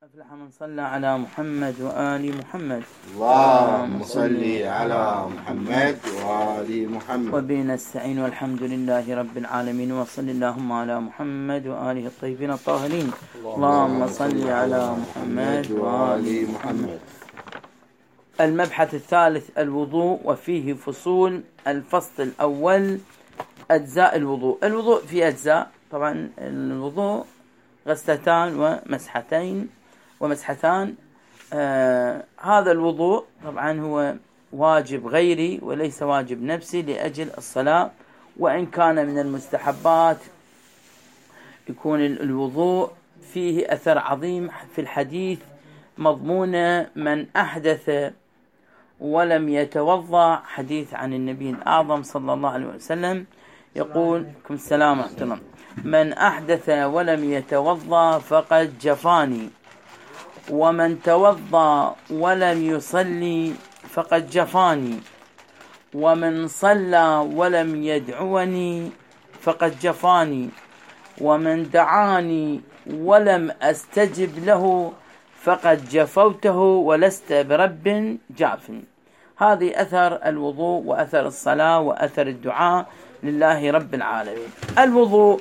أفلح من صلى على محمد وآل محمد. اللهم صل على محمد وآل محمد. وبه نستعين والحمد لله رب العالمين، وصل اللهم على محمد وآله الطيبين الطاهرين. اللهم صل على محمد وآل محمد. المبحث الثالث الوضوء، وفيه فصول. الفصل الأول أجزاء الوضوء. الوضوء في أجزاء، طبعا الوضوء غسلتان ومسحتان. هذا الوضوء طبعا هو واجب غيري وليس واجب نفسي لأجل الصلاة، وإن كان من المستحبات يكون الوضوء فيه أثر عظيم في الحديث مضمون من أحدث ولم يتوضأ، حديث عن النبي الأعظم صلى الله عليه وسلم يقول: كم السلام ورحمة الله، من أحدث ولم يتوضأ فقد جفاني، ومن توضأ ولم يصلي فقد جفاني، ومن صلى ولم يدعوني فقد جفاني، ومن دعاني ولم أستجب له فقد جفوته ولست برب جاف. هذه أثر الوضوء وأثر الصلاة وأثر الدعاء لله رب العالمين. الوضوء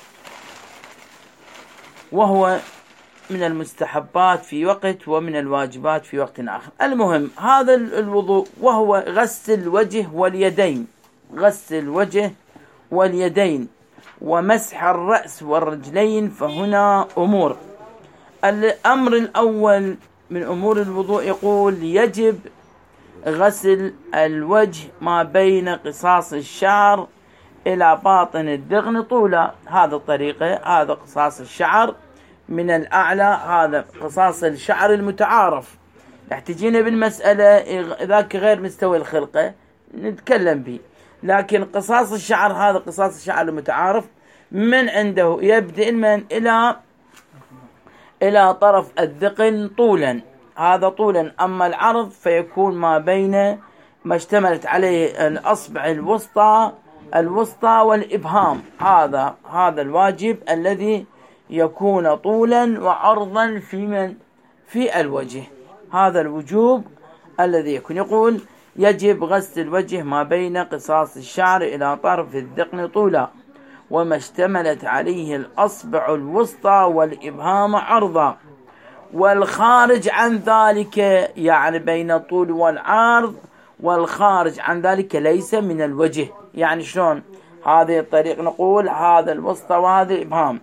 وهو من المستحبات في وقت ومن الواجبات في وقت آخر. المهم هذا الوضوء وهو غسل الوجه واليدين، غسل الوجه واليدين ومسح الرأس والرجلين. فهنا أمور. الأمر الأول من أمور الوضوء يقول: يجب غسل الوجه ما بين قصاص الشعر إلى باطن الذقن طولا. هذا الطريقة، هذا قصاص الشعر من الأعلى، هذا قصاص الشعر المتعارف. يحتاجين بالمسألة ذاك غير مستوى الخلقة نتكلم به، لكن قصاص الشعر هذا قصاص الشعر المتعارف من عنده يبدأ من إلى طرف الذقن طولا، هذا طولا. أما العرض فيكون ما بين ما اشتملت عليه الأصبع الوسطى والإبهام. هذا الواجب الذي يكون طولا وعرضا في الوجه. هذا الوجوب الذي يكون. يقول: يجب غسل الوجه ما بين قصاص الشعر إلى طرف الذقن طولا، وما اشتملت عليه الأصبع الوسطى والإبهام عرضا، والخارج عن ذلك، يعني بين الطول والعرض، والخارج عن ذلك ليس من الوجه. يعني شلون هذه الطريق؟ نقول هذا الوسطى وهذا الإبهام،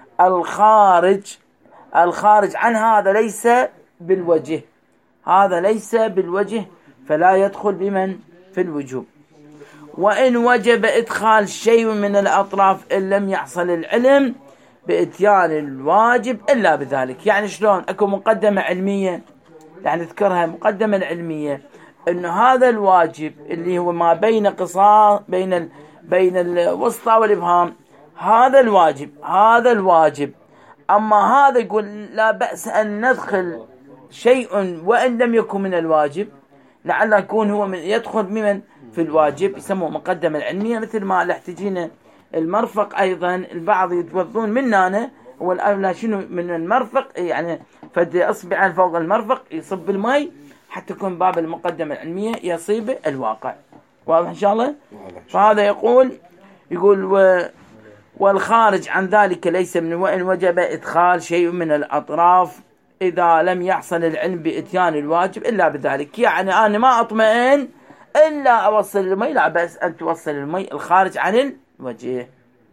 الخارج عن هذا ليس بالوجه، هذا ليس بالوجه، فلا يدخل بمن في الوجوب. وإن وجب إدخال شيء من الأطراف إن لم يحصل العلم بإتيان الواجب إلا بذلك. يعني شلون؟ أكو مقدمة علمية، يعني نذكرها مقدمة العلمية، إنه هذا الواجب اللي هو ما بين قصاص بين الوسطى والإبهام، هذا الواجب. أما هذا يقول لا بأس أن ندخل شيء وإن لم يكن من الواجب، لعل يكون هو يدخل ممن في الواجب، يسموه مقدمة العلمية. مثل ما الاحتجين المرفق أيضا، البعض يتوضون مننا والأولى شنو من المرفق، يعني فدي أصبع فوق المرفق يصب الماء حتى يكون باب المقدمة العلمية يصيب الواقع. واضح إن شاء الله؟ فهذا يقول والخارج عن ذلك ليس من، وإن وجب إدخال شيء من الأطراف إذا لم يحصل العلم بإتيان الواجب إلا بذلك. يعني أنا ما أطمئن إلا أوصل المي، لا بأس أن توصل المي الخارج عن الوجه.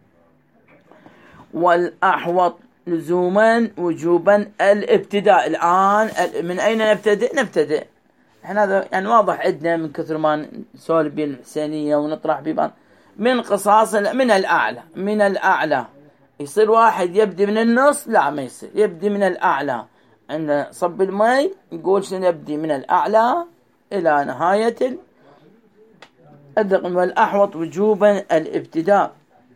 والأحوط لزوما وجوبا الابتداء. الآن من أين نبتدئ؟ احنا هذا يعني واضح عندنا من كثر ما نسولف بالحسينية ونطرح ببعض من قصاص من الأعلى. يصير واحد يبدي من النص؟ لا، ما يصير، يبدي من الأعلى. عند صب الماء يقول يبدي من الأعلى إلى نهاية الذقن. والأحوط وجوبا الابتداء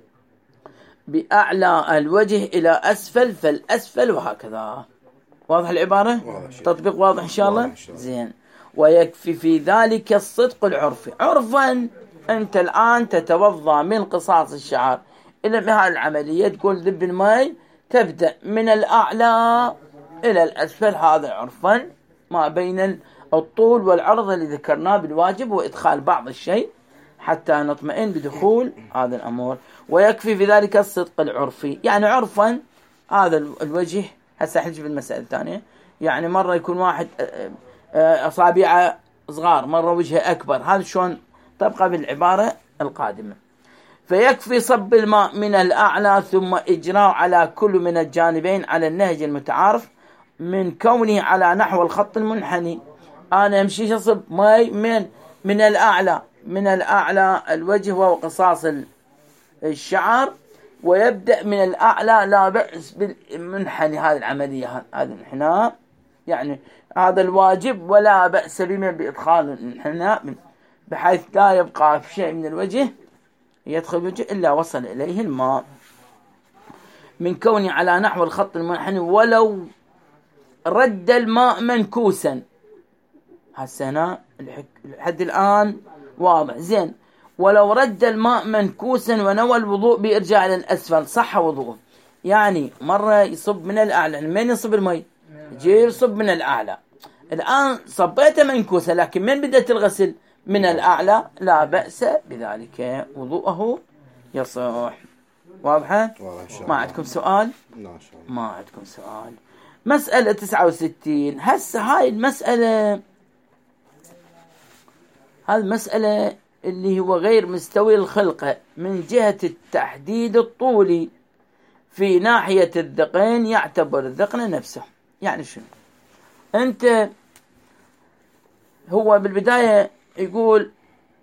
بأعلى الوجه إلى أسفل فالأسفل، وهكذا. واضح العبارة؟ تطبيق واضح إن شاء الله؟ زين. ويكفي في ذلك الصدق العرفي. عرفا أنت الآن تتوضأ من قصاص الشعر إلى بهذه العملية، تقول ذب الماء، تبدأ من الأعلى إلى الأسفل، هذا عرفا ما بين الطول والعرض اللي ذكرناه بالواجب، وإدخال بعض الشيء حتى نطمئن بدخول هذا الأمر. ويكفي في ذلك الصدق العرفي، يعني عرفا هذا الوجه. هسه حنجي في المسألة الثانية، يعني مرة يكون واحد أصابعه صغار، مرة وجهه أكبر، هذا شلون تبقى بالعبارة القادمة. فيكفي صب الماء من الأعلى ثم إجراء على كل من الجانبين على النهج المتعارف من كونه على نحو الخط المنحني. أنا أمشي أصب ماء من الأعلى، من الأعلى الوجه وهو قصاص الشعر، ويبدأ من الأعلى لا بأس بالمنحني. هذه العملية، هذا الانحناء يعني هذا الواجب، ولا بأس بما بإدخال الانحناء بحيث لا يبقى في شيء من الوجه يدخل الوجه إلا وصل إليه الماء، من كونه على نحو الخط المنحني ولو رد الماء منكوسا. هسه هنا لحد الآن واضح زين. ولو رد الماء منكوسا ونوى الوضوء بإرجاع إلى الأسفل صح وضوءه. يعني مرة يصب من الأعلى، من يصب المي يجي يصب من الأعلى، الآن صبيته منكوسا، لكن من بدأت الغسل من الأعلى لا بأس بذلك، وضوءه يصح. واضحة؟ ما عندكم سؤال؟ ما عندكم سؤال. مسألة 69. هسه هاي المسألة، هذه المسألة اللي هو غير مستوي الخلقة من جهة التحديد الطولي في ناحية الذقن، يعتبر الذقن نفسه. يعني شنو؟ أنت هو بالبداية يقول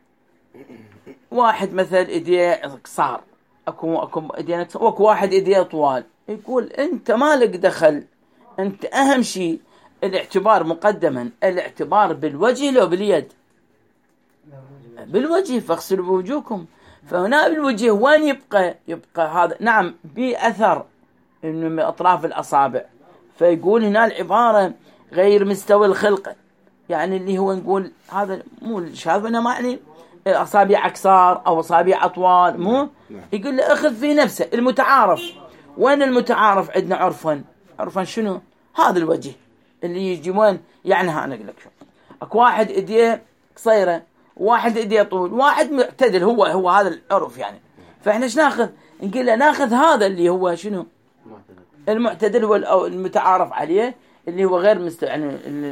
واحد مثل إيديه قصار، أكو إيديه قصار، وأكو واحد إيديه طوال. يقول أنت مالك دخل، أنت أهم شيء الاعتبار مقدما، الاعتبار بالوجه لو باليد؟ بالوجه، فاغسلوا بوجوهكم. فهنا بالوجه وين يبقى هذا؟ نعم بأثر إنه من أطراف الأصابع. فيقول هنا العبارة غير مستوى الخلقة، يعني اللي هو نقول هذا مو الشاذ، إنما يعني أصابع قصار أو أصابع أطوال، مو يقول له أخذ في نفسه المتعارف. وين المتعارف عندنا عرفا؟ عرفا شنو؟ هذا الوجه اللي يجي وين؟ يعني ها أنا أقول لك شو، أكو واحد إيديه قصيرة، واحد إيديه طول، واحد معتدل، هو هذا العرف يعني. فإحنا ايش ناخذ؟ نقول له ناخذ هذا اللي هو شنو؟ المعتدل هو المتعارف عليه، اللي هو غير مستوى، يعني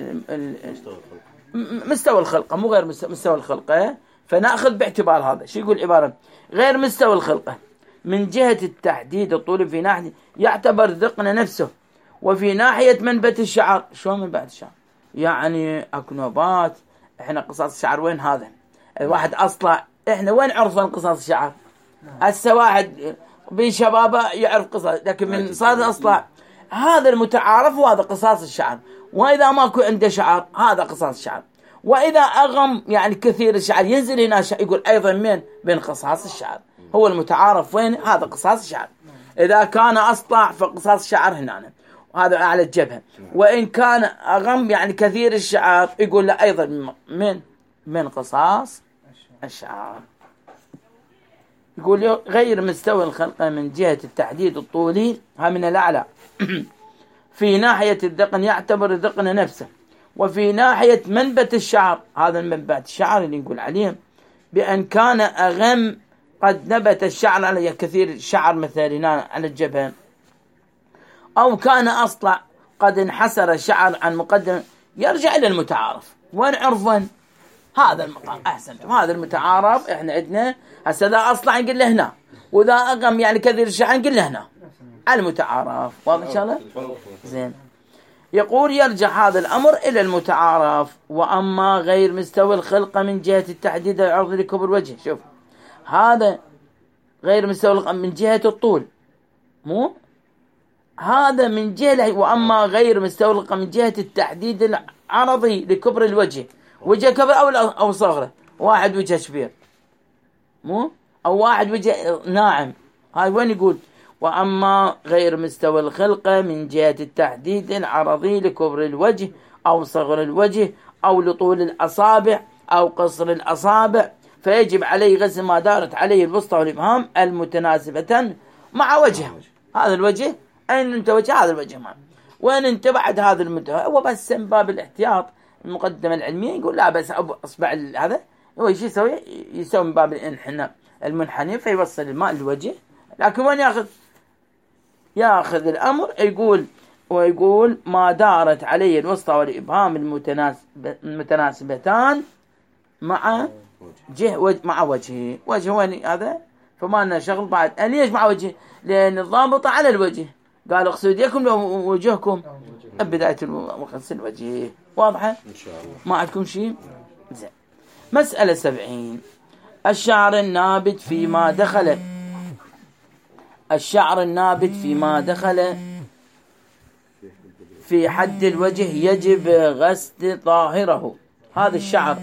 مستوى الخلقة، مو غير مستوى الخلقة. فنأخذ باعتبار هذا. شو يقول عبارة غير مستوى الخلقة من جهة التحديد الطول في ناحية يعتبر ذقن نفسه، وفي ناحية منبت الشعر. شو منبت الشعر؟ يعني اكو نوبات، احنا قصاص الشعر وين هذا؟ الواحد اصلع، احنا وين عرفنا قصاص الشعر؟ هسه واحد بين شبابه يعرف قصاص، لكن من صار اصلع هذا المتعارف، وهذا قصاص الشعر. واذا ماكو عنده شعر هذا قصاص الشعر. واذا اغم يعني كثير الشعر ينزل هنا يقول ايضا من بين قصاص الشعر، هو المتعارف وين؟ هذا قصاص الشعر. اذا كان اصلع فقصاص الشعر هنا، وهذا على الجبهة. وإن كان أغم يعني كثير الشعر يقول له أيضا من قصاص الشعر. يقول غير مستوى الخلقة من جهة التحديد الطولي، ها من الأعلى في ناحية الذقن يعتبر الذقن نفسه، وفي ناحية منبت الشعر، هذا المنبت الشعر اللي نقول عليه، بأن كان أغم قد نبت الشعر على كثير الشعر مثلا هنا على الجبهة، أو كان أصلع قد انحسر الشعر عن مقدم، يرجع إلى المتعارف. وين عرفا؟ هذا المقام أحسن، هذا المتعارف. إحنا عندنا هسه إذا أصلع نقول له هنا، وإذا أغم يعني كثير الشعر نقول له هنا، على المتعارف. واضح إن شاء الله؟ زين. يقول يرجع هذا الأمر إلى المتعارف. وأما غير مستوى الخلقة من جهة التحديد العرض لكبر الوجه، شوف هذا غير مستوى الخلقة من جهة الطول، مو هذا من جهة. وأما غير مستوى الخلقة من جهة التحديد العرضي لكبر الوجه، وجه كبر أو صغره، واحد وجه كبير مو، أو واحد وجه ناعم. هاي وين يقول وأما غير مستوى الخلقة من جهة التحديد العرضي لكبر الوجه أو صغر الوجه أو لطول الأصابع أو قصر الأصابع، فيجب عليه غسل ما دارت عليه الوسطى والإبهام المتناسبة مع وجهه. هذا الوجه أين أنت وجه هذا الوجه معه. وين انت بعد هذا المدة؟ هو بس من باب الاحتياط المقدمة العلمية يقول لا بس اصبع هذا هو ايش يسوي؟ يسوي من باب الانحناء المنحني فيوصل الماء للوجه. لكن وين ياخذ الامر ويقول ما دارت عليه الوسطى والابهام المتناسبتان مع مع وجهه. وين هذا؟ فما لنا شغل بعد. ليش مع وجهه؟ لان الضابطة على الوجه. قال اغسلوا يديكم ووجهكم بداية غسل وجهه. واضحة؟ إن شاء الله. ما عندكم شيء؟ زين. مسألة 70. الشعر النابت فيما دخل في حد الوجه يجب غسل ظاهره. هذا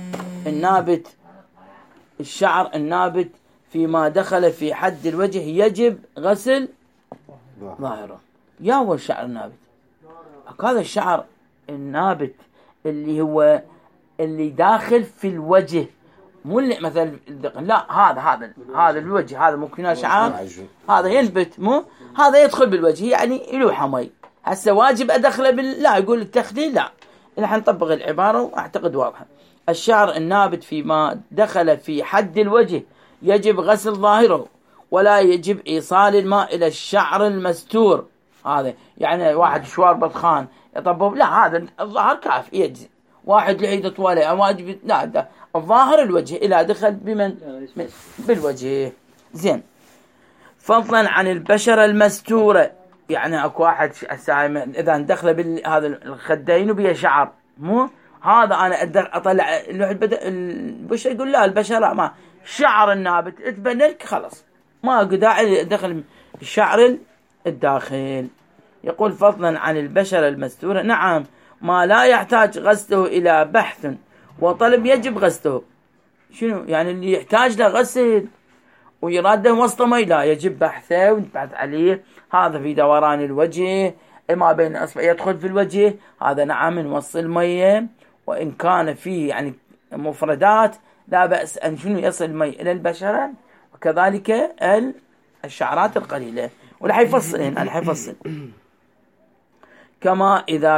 الشعر النابت فيما دخل في حد الوجه يجب غسل ظاهره. يا هو الشعر النابت؟ هذا الشعر النابت اللي هو اللي داخل في الوجه، مو اللي مثلا لا هذا الوجه، هذا ممكن شعر هذا ينبت، مو هذا يدخل بالوجه يعني يلوح مي. هسه واجب ادخله لا يقول التخليل لا. نحن نطبق العبارة واعتقد واضحة. الشعر النابت فيما دخل في حد الوجه يجب غسل ظاهره ولا يجب إيصال الماء إلى الشعر المستور. هذا يعني واحد شوار بطخان يطبب لا، هذا الظاهر كاف يجزي. واحد لحيته طويلة واجب لا، الظاهر الوجه إلى دخل بالوجه. زين. فضلا عن البشرة المستورة، يعني اكو واحد اذا دخل هذا الخدين وبيه شعر، مو هذا انا اطلع البشرة يقول لا البشرة ما شعر النابت اتبنلك خلاص ما اكو داعي دخل الشعر الداخل. يقول فضلا عن البشرة المستورة، نعم ما لا يحتاج غسله الى بحث وطلب يجب غسله. شنو يعني اللي يحتاج له غسل ويراد وسط مي لا يجب بحثه ونبحث عليه. هذا في دوران الوجه ما بين الأصبع يدخل في الوجه، هذا نعم نوصل المية، وإن كان فيه يعني مفردات لا بأس أن شنو يصل المي إلى البشرة، وكذلك الشعرات القليلة. ولا حيفصل كما إذا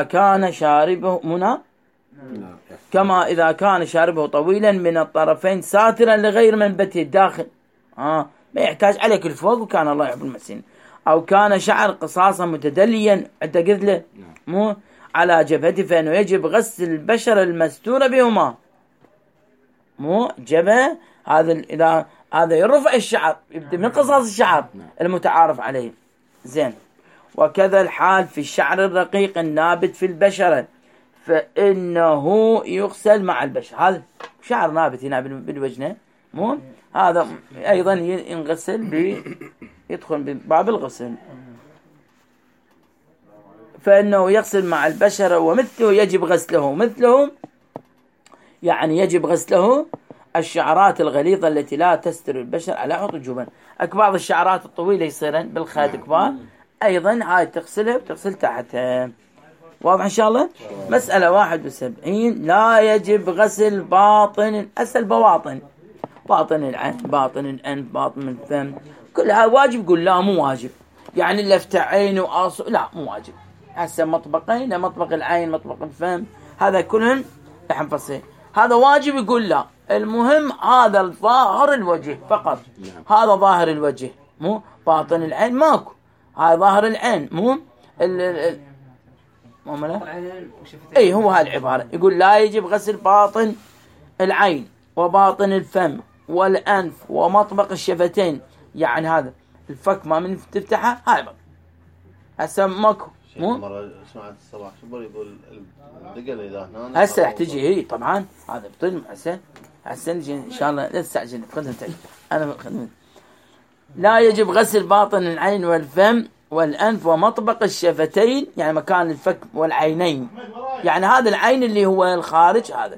كان شاربه طويلا من الطرفين ساترا لغير منبته الداخل، ما يحتاج عليك الفوق وكان الله يحب المسين، أو كان شعر قصاصا متدليا أنت قلت له مو على جبهته فإنه يجب غسل البشرة المستورة بهما. مو جبهة هذا يرفع الشعر يبدأ من قصاص الشعر المتعارف عليه. زين. وكذا الحال في الشعر الرقيق النابت في البشرة فإنه يغسل مع البشرة. هذا شعر نابت هنا بالوجنة، مو هذا أيضا ينغسل يدخل بباب الغسل. فإنه يغسل مع البشرة ومثله يجب غسله يعني يجب غسله الشعرات الغليظة التي لا تستر البشر على عضو الجبن. بعض الشعرات الطويلة يصيرن بالخاد كبار أيضا هاي تغسلها وتغسل تحتها. واضح إن شاء الله. مسألة 71. لا يجب غسل باطن بواطن، باطن العين، باطن الأنف، باطن الفم، كلها واجب؟ يقول لا مو واجب، يعني لفت عين لا مو واجب. هسه مطبقين، مطبق العين مطبق الفم، هذا كلهم نحن فصل هذا واجب. يقول لا، المهم هذا ظاهر الوجه فقط، هذا ظاهر الوجه مو باطن العين ماكو، هذا ظاهر العين مو اي هو هالعبارة. يقول لا يجب غسل باطن العين وباطن الفم والأنف ومطبق الشفتين، يعني هذا الفك ما من تفتحه هاي هسه ماكو. مرة سمعت الصباح شبر يقول الدقل إذا هنا هسه راح تجي هي طبعا هذا بطل. هسه نجي إن شاء الله لا تستعجل خدمتك أنا خدمت. لا يجب غسل باطن العين والفم والأنف ومطبق الشفتين، يعني مكان الفك والعينين، يعني هذا العين اللي هو الخارج، هذا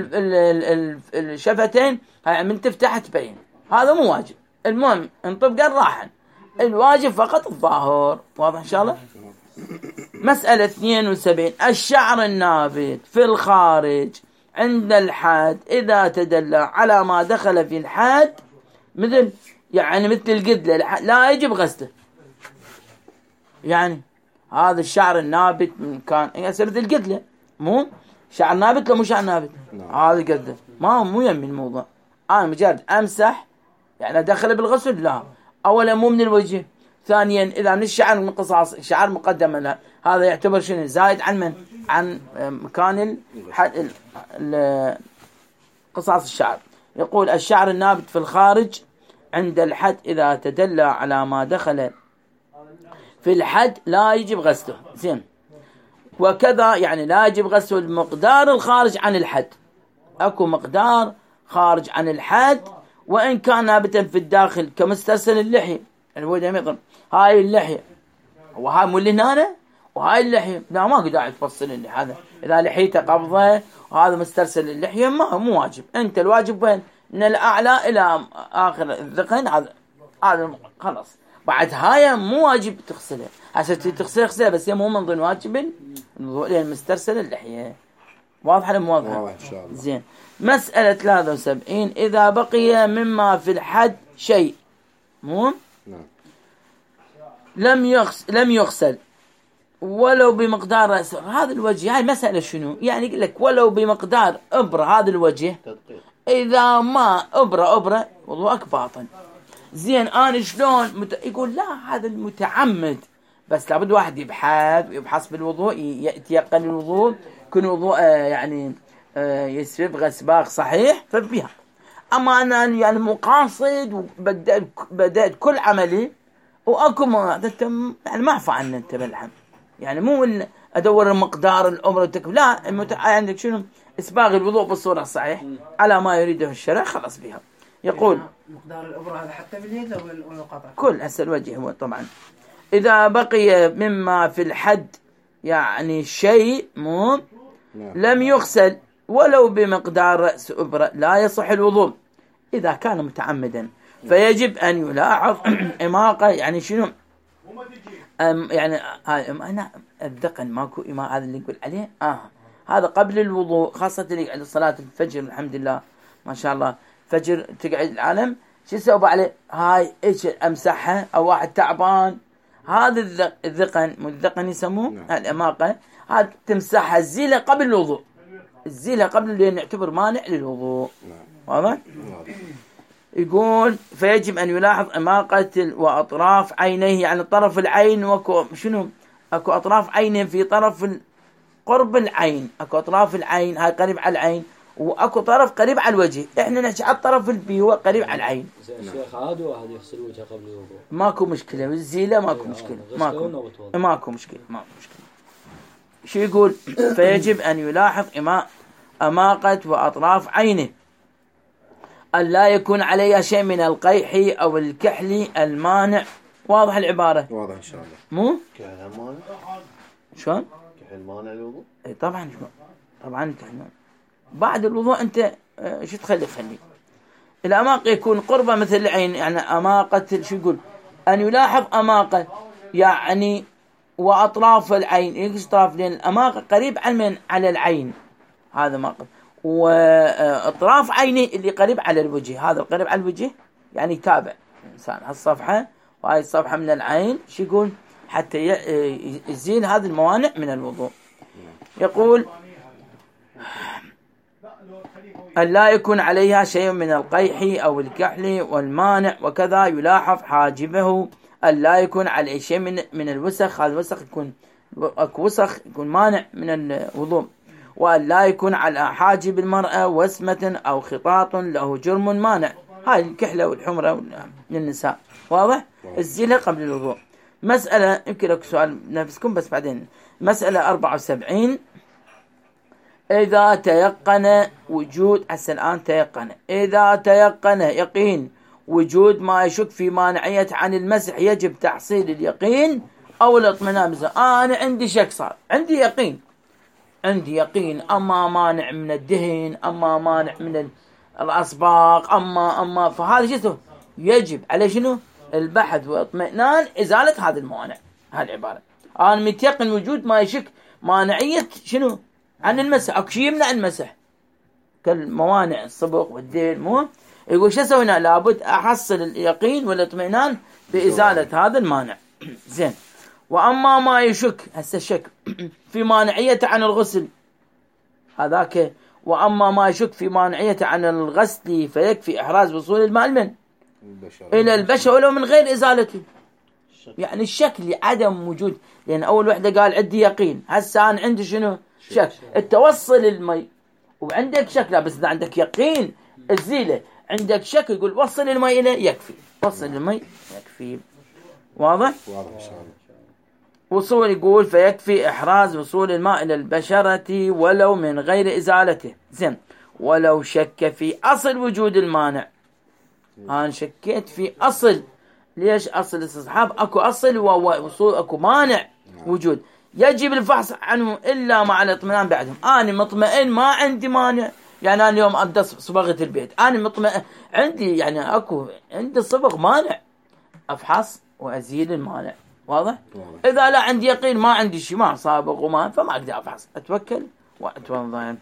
الشفتين هاي من تفتح تبين، هذا مو واجب. المهم انطبقا راحا، الواجب فقط الظاهر. واضح إن شاء الله. مسألة 72. الشعر النابت في الخارج عند الحاد إذا تدلى على ما دخل في الحاد مثل القدلة لا يجب غسله، يعني هذا الشعر النابت من كان يسرد القتلة، مو شعر نابت لو مو شعر نابت، هذا قتلة مو يمي الموضوع. أنا مجرد أمسح يعني أدخله بالغسل، لا. أولا مو من الوجه، ثانيا إذا من الشعر من قصاص شعر مقدم له، هذا يعتبر شنو زايد عن من؟ عن مكان قصاص الشعر. يقول الشعر النابت في الخارج عند الحد إذا تدلى على ما دخل في الحد لا يجب غسله، زين. وكذا يعني لا يجب غسل المقدار الخارج عن الحد، اكو مقدار خارج عن الحد وان كان نابتا في الداخل كمسترسل اللحية، يعني هو يضرب هاي اللحية وهاي مو اللي هنا وهاي اللحية، لا ما داعي تفصل اللي هذا، اذا لحيته قبضه وهذا مسترسل اللحية مو واجب. انت الواجب وين؟ من الاعلى الى اخر الذقن، هذا خلاص. بعد هاي مو واجب تغسلها، عشان تغسلها بس هي مو من ضمن واجب الوضوء لان مسترسل اللحية. واضحة ولا مو واضحة؟ ان شاء الله. زين. مسألة 73 إذا بقي مما في الحد شيء مو لم يغسل ولو بمقدار رأس هذا الوجه، هاي مسألة شنو؟ يعني يقول لك ولو بمقدار إبرة هذا الوجه، إذا ما إبرة وضوءك باطن. زين أنا شلون يقول لا هذا المتعمد، بس لابد واحد يبحث بالوضوء، يتيقن الوضوء، يكون وضوء يعني يسبغ سباق صحيح فبها. أما أنا يعني مقاصد وبدأت كل عملي وأكو يعني ما أعفى عنه أنت بالحم، يعني مو إن أدور مقدار الأمر لا عندك شنو إسباغ الوضوء بالصورة الصحيح على ما يريده الشرع خلاص بها. يقول مقدار الإبرة هذا حتى باليد أو القطع كل هسه الوجه هو طبعا. إذا بقي مما في الحد يعني شيء مو لم يغسل ولو بمقدار رأس إبرة لا يصح الوضوء إذا كان متعمدا، فيجب أن يلاحظ إماقة. يعني شنو يعني أنا الذقن ماكو إماء هذا اللي يقول عليه هذا قبل الوضوء، خاصة اللي على صلاة الفجر الحمد لله ما شاء الله فجر تقعد العالم شو يسوي عليه هاي إيش أمسحها، أو واحد تعبان هذا الذقن يسموه الإماقة، هذا تمسحها الزيلة قبل الوضوء، الزيلة قبل لأن يعتبر مانع للوضوء. واضح؟ يقول فيجب أن يلاحظ إماقة وأطراف عينيه، يعني طرف العين وكو شنو أكو أطراف عينه في طرف قرب العين، أكو أطراف العين هاي قريب على العين، وأكو طرف قريب على الوجه، إحنا نحكي على الطرف اللي هو قريب على العين. الشيخ عادي واحد يغسل وجهه قبل الوضوء ماكو مشكلة، الزيلة ماكو مشكلة، ماكو مشكلة. شو يقول فيجب أن يلاحظ أماقة وأطراف عينه أن لا يكون عليها شيء من القيح أو الكحل المانع. واضح العبارة؟ واضح إن شاء الله. مو؟ كحل مانع؟ شلون؟ كحل مانع الوضوء؟ اي طبعا طبعا الكحل مانع. بعد الوضوء أنت شو تخلي الأماقة يكون قربة مثل العين، يعني أماقة شو يقول أن يلاحظ أماقة يعني وأطراف العين، إيش أطراف؟ لأن الأماقة قريب على العين، هذا ماقة، وأطراف عينه اللي قريب على الوجه، هذا القريب على الوجه يعني يتابع الإنسان هالصفحة وهاي الصفحة من العين شو يقول حتى يزيل هذه الموانع من الوضوء. يقول أن لا يكون عليها شيء من القيح أو الكحل والمانع، وكذا يلاحظ حاجبه أن لا يكون عليه شيء من الوسخ، هذا الوسخ يكون وسخ يكون مانع من الوضوء، وأن لا يكون على حاجب المرأة وسمة أو خطاط له جرم مانع، هاي الكحلة والحمرة للنساء. واضح؟ الزيلة قبل الوضوء. مسألة يمكن لك سؤال نفسكم بس بعدين. مسألة 74 إذا تيقن وجود الآن تيقن إذا تيقن يقين وجود ما يشك في مانعية عن المسح يجب تحصيل اليقين أو الاطمئنان. أنا عندي شك، صار عندي يقين أما مانع من الدهن، أما مانع من الأصباغ، أما فهذا شو يجب على شنو البحث واطمئنان إزالة هذا الموانع. هذه العبارة أنا متيقن وجود ما يشك مانعية شنو عن المسح، أو شيء يمنع المسح كالموانع الصبغ والدهن. مو يقول شو سوينا؟ لابد أحصل اليقين والاطمئنان بإزالة هذا المانع. زين. وأما ما يشك هسه الشك في مانعيته عن الغسل هذاك، وأما ما يشك في مانعيته عن الغسل فيكفي إحراز وصول الماء من إلى البشرة ولو من غير إزالته. يعني الشك لعدم وجود، لأن أول وحدة قال عندي يقين، هسه أنا عندي شنو؟ شك. التوصل المي وعندك شك، لا بس إذا عندك يقين الزيلة، عندك شك يقول وصل المي إليه يكفي، وصل المي يكفي. واضح؟ وصول يقول فيكفي إحراز وصول الماء إلى البشرة ولو من غير إزالته. زين، ولو شك في أصل وجود المانع، أنا شكيت في أصل، ليش أصل الاستصحاب؟ أكو أصل ووصول، أكو مانع وجود، يجب الفحص عنه إلا مع الاطمئنان بعدهم. أنا مطمئن ما عندي مانع، يعني أنا اليوم أبدأ صبغة البيت، أنا مطمئن عندي يعني أكو عندي صبغ مانع، أفحص وأزيل المانع. واضح؟ إذا لا عندي يقين ما عندي شيء، ما صابغ وما، فما أقدر أفحص، أتوكل وأتوضأ.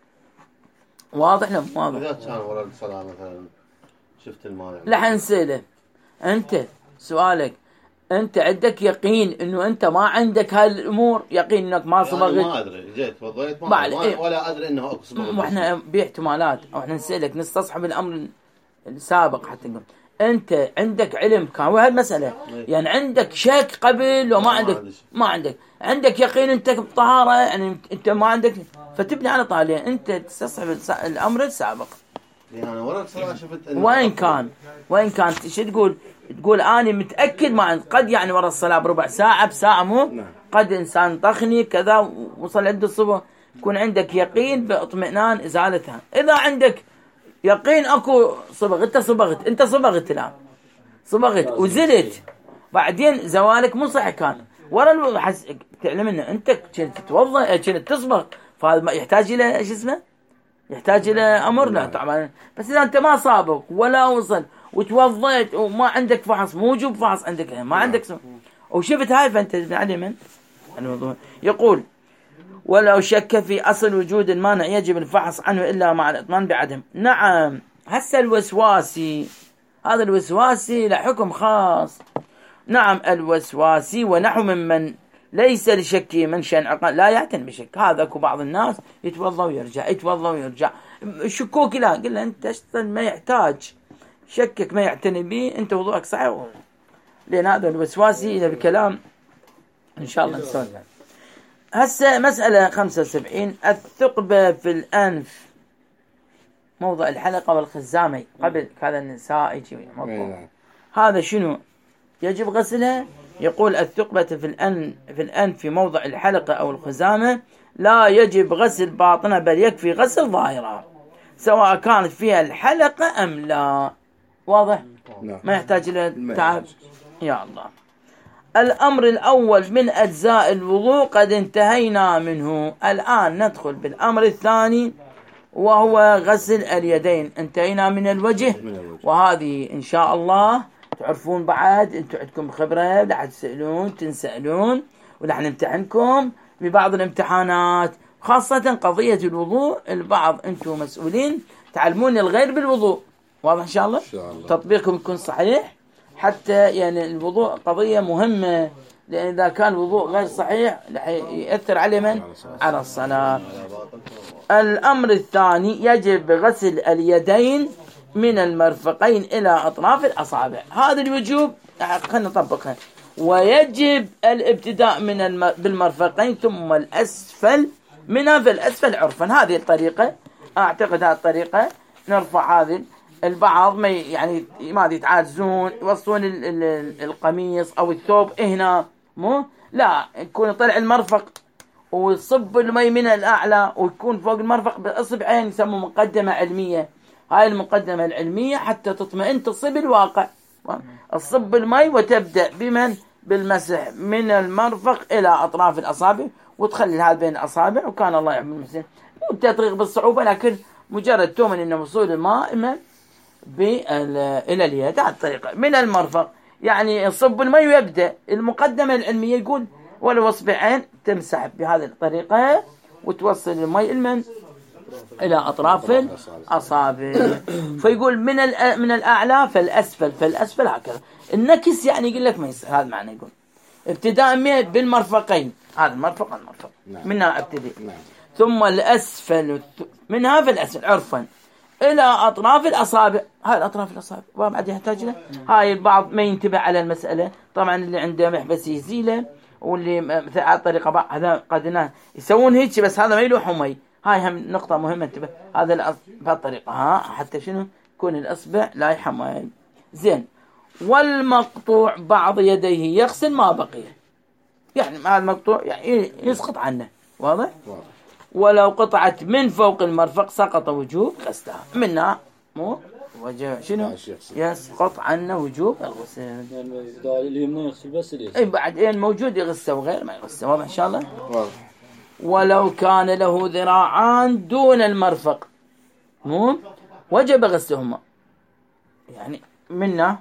واضح ولا مو واضح؟ إذا كان ورا الصلاة مثلا شفت المانع، لا نسأله أنت سؤالك، أنت عندك يقين إنه أنت ما عندك هاي الأمور، يقين إنك ما صبغت؟ يعني ما أدري، جيت توضيت ولا أدري إنه أكو صبغ. وإحنا باحتمالات، أو إحنا نسألك نستصحب الأمر السابق حتى نقول أنت عندك علم كان وهالمسألة، يعني عندك شك قبل وما عندك، عندك يقين أنت بطهارة، يعني أنت ما عندك، فتبني على طالع أنت تستصحب الأمر السابق. يعني أنا ورا الصلاة شفت وين كان شو تقول أنا متأكد ما عند، قد يعني ورا الصلاة بربع ساعة بساعة مو، قد إنسان طخني كذا وصل عند الصبح، يكون عندك يقين باطمئنان إزالتها. إذا عندك يقين أكو صبغ، أنت صبغت الآن، صبغت وزلت، بعدين زوالك مو صح كان ورا تعلم إنه أنت كنت تتوضأ كنت تصبغ، فهذا يحتاج إلى شو اسمه، يحتاج إلى أمر. لا طبعا، بس إذا أنت ما صابغ ولا وصل وتوضيت وما عندك فحص، موجب فحص عندك ما عندك وشفت هاي، فأنت علي من الموضوع. يقول ولو شك في أصل وجود المانع يجب الفحص عنه إلا مع الإطمئنان بعدم. نعم، هسه الوسواسي، هذا الوسواسي له حكم خاص. نعم، الوسواسي ونحو ممن ليس لشكه منشأ عقل لا يعتني بشك. هذا اكو بعض الناس يتوضا ويرجع، يتوضا ويرجع، شكوك لا، قل له انت اصلا ما يحتاج شكك، ما يعتني به، انت وضوءك صحيح. لان هذا الوسواسي الى بكلام ان شاء الله نسولف. هسه مسألة 75، الثقبة في الأنف موضع الحلقة والخزامة، قبل هذا النساء يجي موضوع هذا شنو يجب غسلها؟ يقول الثقبة في الأنف في موضع الحلقة أو الخزامة لا يجب غسل باطنها، بل يكفي غسل ظاهرها سواء كانت فيها الحلقة أم لا. واضح؟ ما يحتاج إلى تعب. يا الله. الأمر الأول من أجزاء الوضوء قد انتهينا منه، الآن ندخل بالأمر الثاني وهو غسل اليدين. انتهينا من الوجه، وهذه إن شاء الله تعرفون بعد، أنتم عندكم خبرة، لا تسألون تنسألون، ولح نمتحنكم ببعض الامتحانات، خاصة قضية الوضوء. البعض أنتم مسؤولين تعلمون الغير بالوضوء. واضح إن شاء الله؟ تطبيقكم يكون صحيح، حتى يعني الوضوء قضية مهمة، لأن إذا كان الوضوء غير صحيح رح يأثر على من؟ على الصلاة. الأمر الثاني يجب غسل اليدين من المرفقين إلى أطراف الأصابع. هذا الوجوب خلينا نطبقها. ويجب الابتداء بالمرفقين ثم الأسفل منها، في الأسفل عرفا. هذه الطريقة أعتقد، هذه الطريقة نرفع. هذه البعض ما يعني ما يتعاجزون يوصلون القميص أو الثوب هنا، مو لا يكون طلع المرفق ويصب المي من الأعلى ويكون فوق المرفق بإصبعين، يسموه مقدمة علمية. هاي المقدمة العلمية حتى تطمئن تصب الواقع. الصب المي وتبدأ بمن؟ بالمسح من المرفق إلى أطراف الأصابع، وتخلي هذا بين الأصابع، وكان الله يحب المسلم. مو تطريق بالصعوبة، لكن مجرد تؤمن إن وصول الماء إلى اليد. هذه الطريقة من المرفق، يعني صب المي ويبدأ. المقدمة العلمية يقول ولو أصبعين تمسح بهذه الطريقة وتوصل المي إلى أطراف الأصابع. فيقول من الأعلى فالأسفل هكذا. النكس يعني يقول لك ما يصير، هذا معنى. يقول ابتداء بالمرفقين، هذا المرفق المرفق منها ابتدي، ثم الأسفل منها في الأسفل عرفا إلى أطراف الأصابع. هاي أطراف الأصابع وبعد يحتاج له. هاي البعض ما ينتبه على المسألة، طبعا اللي عنده محبس يزيله، واللي مثل على الطريقة بعض هذا قد يسوون هيك بس هذا ما يلوحوا مي. هاي هم نقطة مهمة انتبه، هذا بهالطريقة ها حتى شنو يكون الأصبع لا يحمل. زين. والمقطوع بعض يديه يغسل ما بقي، يعني مع المقطوع يعني يسقط عنه، واضح؟ ولو قطعت من فوق المرفق سقط وجوب غسلها، منها مو وجه شنو يسقط عنه وجوب الغسل. يعني اليمنى يغسل بس اليسار. اي بعدين موجود يغسل وغير ما يغسل، واضح ان شاء الله. ولو كان له ذراعان دون المرفق مو وجب غسلهما، يعني منا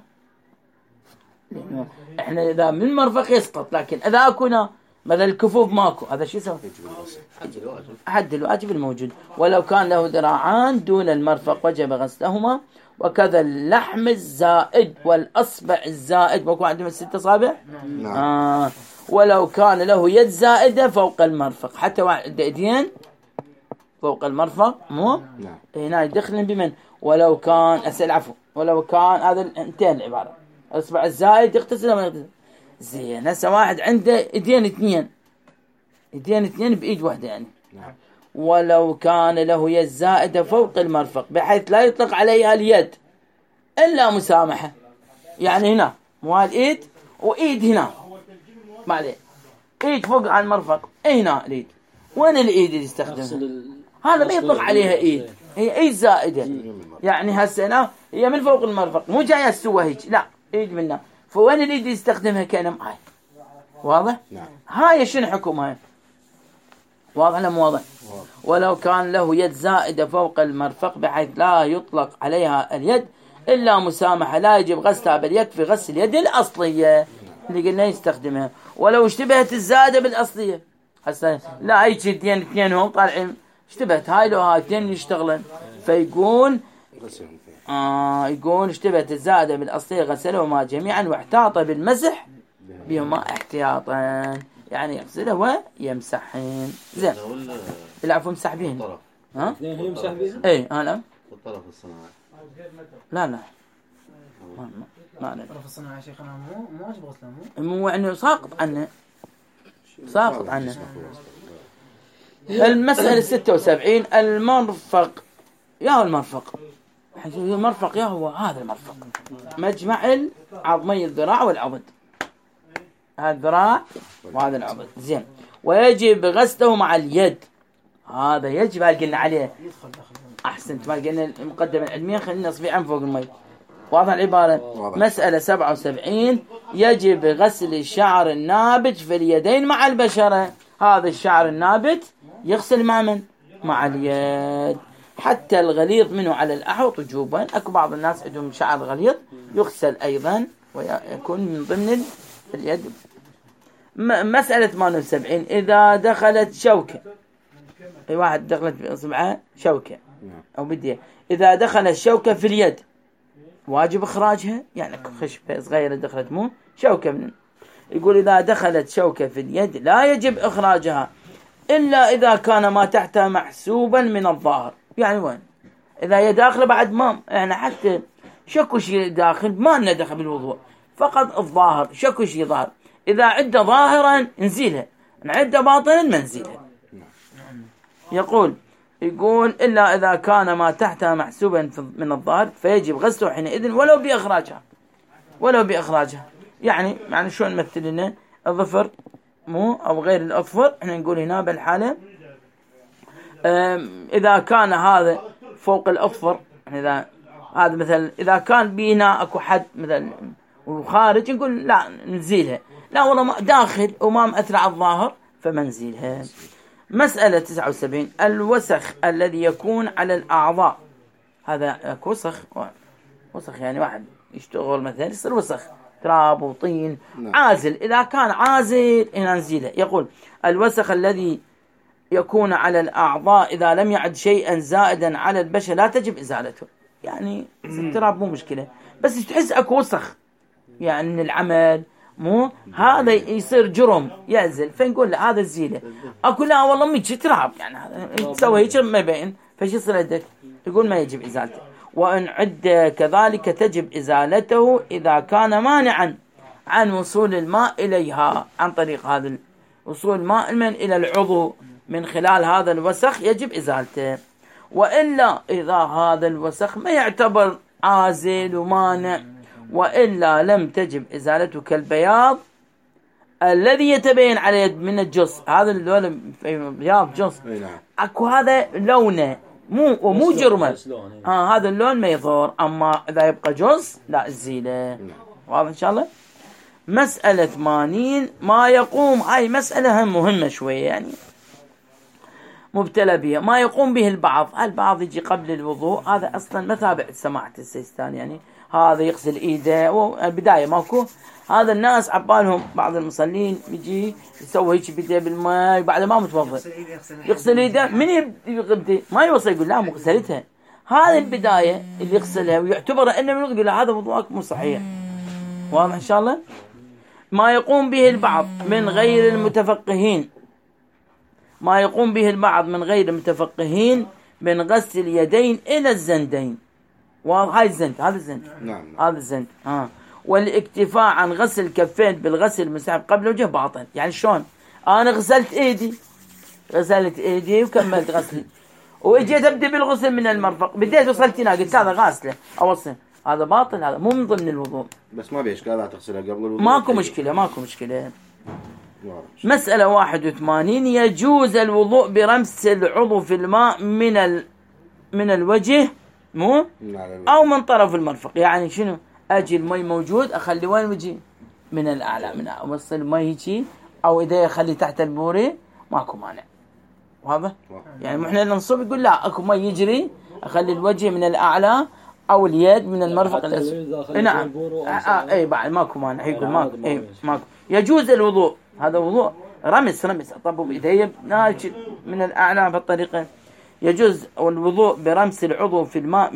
احنا اذا من المرفق يسقط، لكن اذا كنا مثل الكفوف ماكو، هذا شو يسوي؟ حد الواجب الموجود. ولو كان له ذراعان دون المرفق وجب غسلهما، وكذا اللحم الزائد والأصبع الزائد. ماكو عندهم 6 أصابع؟ ولو كان له يد زائدة فوق المرفق، حتى واحد ايدين فوق المرفق مو؟ هنا يدخل بمن؟ ولو كان أسأل عفو، ولو كان هذا انتين العبارة، الأصبع الزائد يغتسل ولا يغتسل؟ زين. هسه واحد عنده ايدين اثنين بإيد واحدة يعني. ولو كان له يد زائدة فوق المرفق بحيث لا يطلق عليها اليد إلا مسامحة، يعني هنا مو الإيد وإيد هنا، ما عليه إيد فوق على المرفق، هنا الإيد، وين الإيد اللي يستخدمها؟ هذا ما يطلق عليها إيد، هي إيد زائدة، يعني هسه هي من فوق المرفق مو جاية السوى هيك، لا إيد منها، فوين الإيد اللي يستخدمها كأنها هاي، واضح؟ هاي شنو حكمها؟ واضح ولا مو واضح؟ ولو كان له يد زائدة فوق المرفق بحيث لا يطلق عليها اليد إلا مسامحة، لا يجب غسلها بل يكفي غسل اليد الأصلية اللي قلنا يستخدمها. ولو اشتبهت الزائدة بالأصلية، هسه لا هيك يدين اثنين هم طالعين اشتبهت هاي لو هاي اثنين يشتغلن، فيقول يقول اشتبهت الزائدة بالأصلية غسلهما جميعا واحتاط بالمسح بهما احتياطا، يعني يغسله ويمسحين. زين. العفو مسح بهن. ها؟ هي مسح بهن؟ اي انا الطرف الصناعي. لا ما طرف الصناعي شيخنا مو واجب غسله مو يعني ساقط عنه. المسألة 76 المرفق. يا هو المرفق المرفق يا هو هذا المرفق مجمع العظمي الذراع والعضد، هذا الذراع وهذا العضد. زين. ويجب غسله مع اليد، هذا يجب قلنا عليه. أحسنت ما قلنا المقدمة العلمية خلينا أصبعين فوق المي، واضح العبارة. مسألة 77 يجب غسل الشعر النابت في اليدين مع البشرة. هذا الشعر النابت يغسل مع من؟ مع اليد، حتى الغليظ منه على الأحوط وجوبا. أكو بعض الناس عندهم شعر غليظ يغسل أيضا ويكون من ضمن اليد. مسألة 78 إذا دخلت شوكة، أي واحد دخلت بإصبعه شوكة أو بديه، إذا دخلت شوكة في اليد واجب إخراجها، يعني خشبة صغيرة دخلت مو شوكة من. يقول إذا دخلت شوكة في اليد لا يجب إخراجها إلا إذا كان ما تحتها محسوبا من الظاهر. يعني وين؟ إذا هي داخلة بعد ما يعني حتى شكو شيء داخل ما لنا دخل بالوضوء، فقط الظاهر شكو شيء ظاهر. إذا عدة ظاهرا نزيلها، عدة باطنا ما نزيلها. يقول إلا إذا كان ما تحتها محسوبا من الظاهر فيجب غسله حينئذ ولو بإخراجها. يعني شو نمثل لنا الظفر مو أو غير الأظفر، احنا نقول هنا بالحالة إذا كان هذا فوق الأظفر، إذا هذا مثلا إذا كان بينا أكو حد مثلا وخارج نقول لا نزيلها، لا والله داخل وما مأثر على الظاهر فما نزيلها. مسألة 79 الوسخ الذي يكون على الأعضاء. هذا وسخ يعني واحد يشتغل مثلا يصير وسخ تراب وطين عازل، إذا كان عازل هنا نزيله. يقول الوسخ الذي يكون على الأعضاء إذا لم يعد شيئا زائدا على البشر لا تجب إزالته. يعني التراب مو مشكلة، بس تحس أكو وسخ يعني من العمل مو هذا يصير جرم يعزل، فنقول له هذا الزيلة. أقول لا والله ميجي تراب يعني تسوي هيك ما يبين، فش يصير عندك؟ يقول ما يجب إزالته. وإن عد كذلك تجب إزالته إذا كان مانعا عن وصول الماء إليها، عن طريق هذا وصول الماء إلى العضو من خلال هذا الوسخ يجب إزالته. وإلا إذا هذا الوسخ ما يعتبر عازل ومانع وإلا لم تجب إزالته، كالبياض الذي يتبين على يد من الجص. هذا اللون بياض جص أكو هذا لونه مو جرمه، هذا اللون ما يضر. أما إذا يبقى جص لا الزيلة. واضح إن شاء الله. مسألة 80 ما يقوم، هاي مسألة مهمة شوية يعني مبتلى بها. ما يقوم به البعض يجي قبل الوضوء، هذا أصلا مثابع سماحة السيستان، يعني هذا يغسل إيده والبداية ماكو. هذا الناس عبالهم بعض المصلين يجي يسوي هيك بيده بالماء بعد ما متوضئ يغسل إيده، من يغسل ما يوصل يقول لا مو غسلتها. هذه البداية اللي يغسلها ويعتبر أنه من يقول هذا وضوءك مو صحيح. واضح إن شاء الله. ما يقوم به البعض من غير المتفقهين، ما يقوم به البعض من غير المتفقهين من غسل اليدين إلى الزندين. وهاي الزند، هذا الزند، نعم. هذا الزند. والاكتفاء عن غسل الكفين بالغسل المستحب قبل وجه باطل. يعني شلون أنا غسلت إيدي وكملت غسلي وإجيت أبدأ بالغسل من المرفق، بديت وصلت هنا قلت هذا غاسله أوصل، هذا باطل، هذا مو من ضمن الوضوء. بس ما بيشكال لا تغسلها قبل الوضوء، ماكو مشكلة. مسألة 81 يجوز الوضوء برمس العضو في الماء من الوجه مو أو من طرف المرفق. يعني شنو؟ أجي المي موجود أخلي وين وجهي من الأعلى، من أوصل المي هيجي، أو إذا أخلي تحت البوري ماكو مانع. وهذا يعني إحنا ننصب يقول لا أكو مي يجري أخلي الوجه من الأعلى أو اليد من المرفق الأسفل. نعم أي بعد ماكو مانع، يقول ماكو. يجوز الوضوء، هذا وضوء رمس طب بإيدي من الأعلى بالطريقة. يجوز الوضوء برمس العضو في الماء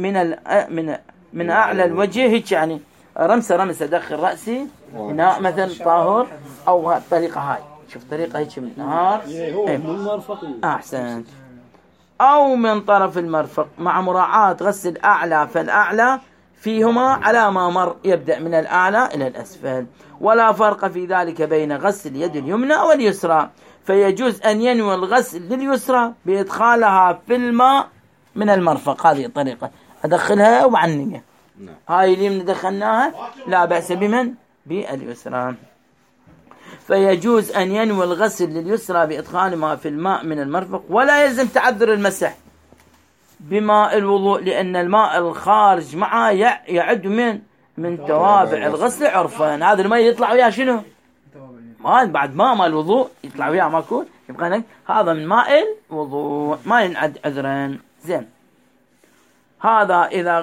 من أعلى الوجه، هيك يعني رمس أدخل رأسي هنا مثلا طاهر، أو الطريقة هاي شوف طريقة هيك من نهار من المرفق أحسنت، أو من طرف المرفق، مع مراعاة غسل أعلى فالأعلى فيهما على ما مر، يبدأ من الأعلى إلى الأسفل. ولا فرق في ذلك بين غسل اليد اليمنى واليسرى، فيجوز أن ينوي الغسل لليسرى بإدخالها في الماء من المرفق. هذه الطريقة أدخلها وعنية. هاي اليمنى دخلناها لا بأس بمن باليسرى. فيجوز أن ينوي الغسل لليسرى بإدخال ما في الماء من المرفق، ولا يلزم تعذر المسح بماء الوضوء، لأن الماء الخارج معه يعد من توابع الغسل عرفا. هذا الماء يطلع وياه شنو؟ بعد ماء الوضوء يطلع وياه ماكو، يبقى هذا من ماء الوضوء ما ينعد عذرا. زين، هذا إذا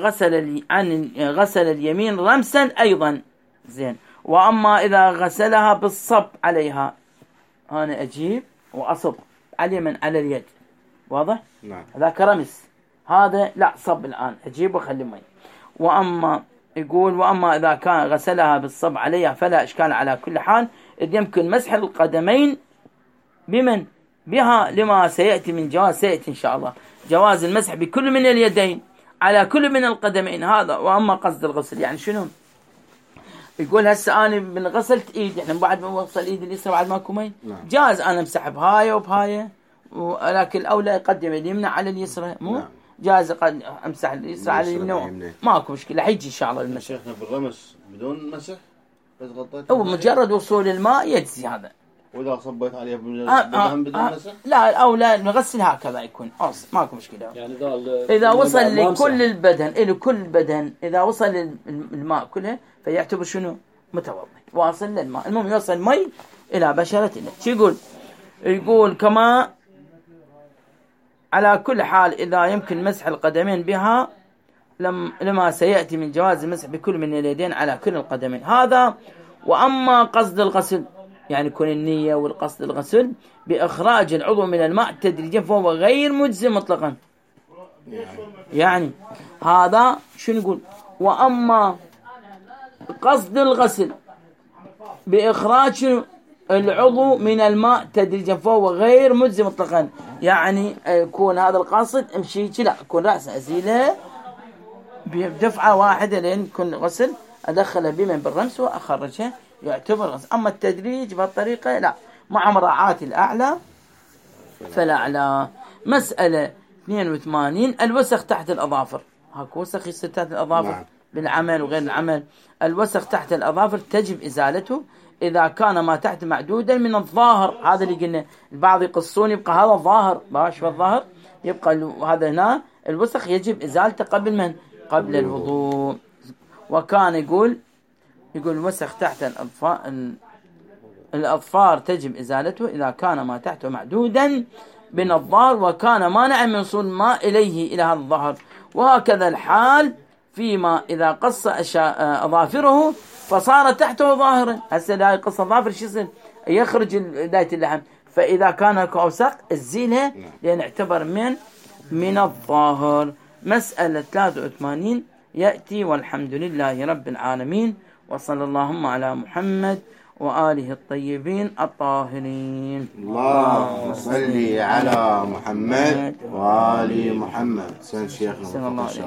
غسل اليمين رمسا أيضا. زين، وأما إذا غسلها بالصب عليها، أنا أجيب وأصب على اليمين على اليد، واضح؟ نعم. هذا رمس، هذا لا صب الآن أجيب وأخلي مي. وأما إذا كان غسلها بالصب عليها فلا إشكال على كل حال، إذ يمكن مسح القدمين بها لما سيأتي من جواز، سيأتي إن شاء الله جواز المسح بكل من اليدين على كل من القدمين. هذا وأما قصد الغسل يعني شنو؟ يقول هسه أنا من غسلت إيدي، يعني بعد ما وصل إيدي اليسرى بعد ماكو مي، جاز أنا أمسح بهاي وبهاي، ولكن الأولى يقدم اليمنى على اليسرى، مو جاز أمسح اليسرى على اليمنى، ماكو مشكلة. حيجي إن شاء الله المسح. شيخنا بالرمس بدون مسح بس غطيت، هو مجرد وصول الماء يجزي هذا. وإذا صبيت عليه بدون مسح لا الأولى نغسل هكذا يكون ماكو مشكلة. يعني إذا وصل لكل البدن إذا وصل الماء كله فيعتبر شنو؟ متوضئ واصل للماء. المهم يوصل المي إلى بشرته. شو يقول كما على كل حال إذا يمكن مسح القدمين بها لما سيأتي من جواز المسح بكل من اليدين على كل القدمين. هذا. وأما قصد الغسل يعني يكون النية والقصد الغسل بإخراج العضو من الماء تدريجيا فهو غير مجزم مطلقا. يعني هذا شو نقول؟ وأما قصد الغسل بإخراج العضو من الماء تدريجا فهو غير مجزي مطلقا. يعني يكون هذا القاصد امشي لا يكون رأسه أزيله بدفعة واحدة لين يكون غسل أدخله بمن بالرمس وأخرجه يعتبر غسل. أما التدريج بهالطريقة لا، مع مراعاة الأعلى فالأعلى. مسألة 82 الوسخ تحت الأظافر. هاكو وسخ يصير تحت الأظافر بالعمل وغير العمل. الوسخ تحت الأظافر تجب إزالته إذا كان ما تحت معدودا من الظاهر. هذا اللي قلنا البعض يقصون يبقى هذا الظاهر باش والظاهر يبقى هذا هنا الوسخ يجب إزالته قبل من؟ قبل الوضوء. وكان يقول الوسخ تحت الأظفار تجب إزالته إذا كان ما تحته معدودا من الظاهر وكان مانعا من وصول الماء إليه إلى هذا الظهر. وهكذا الحال فيما إذا قص أظافره فصار تحته ظاهرا. هسه لا يقص أظافر شو يصير؟ يخرج بداية اللحم. فإذا كان أوساق الزيلها لأن اعتبر من الظاهر. مسألة 83 يأتي والحمد لله رب العالمين وصلى اللهم على محمد وآله الطيبين الطاهرين. اللهم صل على محمد وآل محمد. سن شيخنا.